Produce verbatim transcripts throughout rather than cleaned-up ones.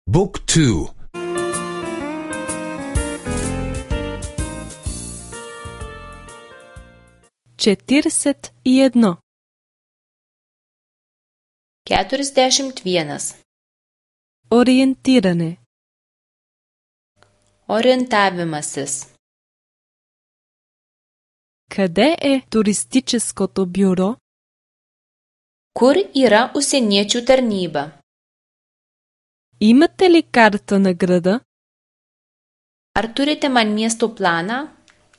Book two. Четиридесет и едно. Keturiasdešimt vienas. Ориентиране. Orientavimasis. Къде е туристическото бюро? Kur yra užsieniečių tarnyba? Имате ли карта на града? Ar turite man miesto planą?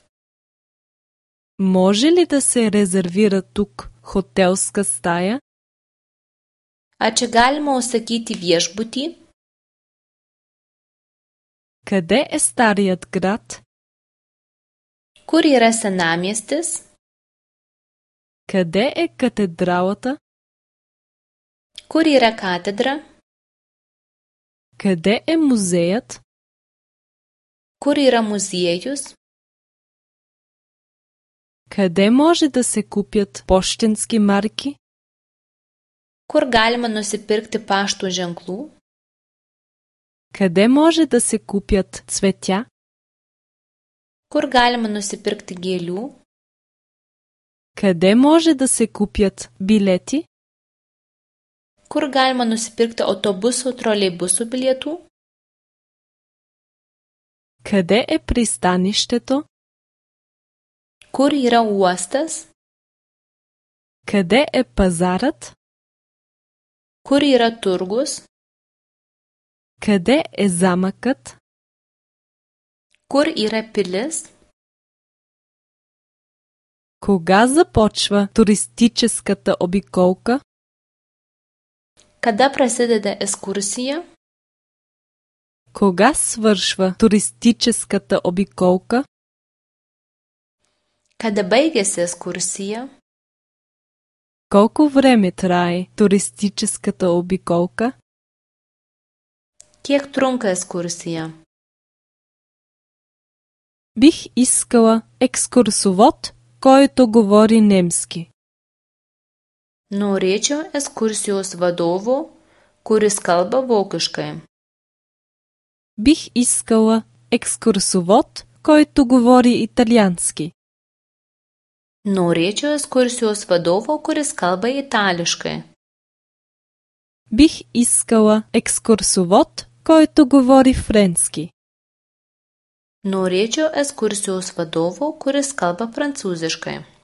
Може ли да се резервира тук хотелска стая? Ar čia galima užsakyti viešbutį? Къде е старият град? Kur yra senamiestis? Къде е катедралата? Kur yra katedra? Къде е музеят? Kur yra muziejus? Къде може да се купят пощенски марки? Kur galima nusipirkti pašto ženklų? Къде може да се купят цветя? Kur galima nusipirkti gėlių? Къде може да се купят билети? Kur galima nusipirkti autobusų, troleibusų bilietų? Къде е пристанището? Kur yra uostas? Къде е пазарът? Kur yra turgus? Къде е замъкът? Kur yra pilis? Кога започва туристическата обиколка? Kada prasideda ekskursija? Кога свършва туристическата обиколка? Kada baigėsi ekskursija? Колко време трае туристическата обиколка? Kiek trunka ekskursija? Бих искала екскурсовод, който говори немски. Norėčiau ekskursijos vadovo, kuris kalba vokiškai. Бих искала екскурсовод, който говори италиански. Norėčiau ekskursijos vadovo, kuris kalba itališkai. Бих искала екскурсовод, който говори френски. Norėčiau ekskursijos vadovo, kuris kalba prancūziškai.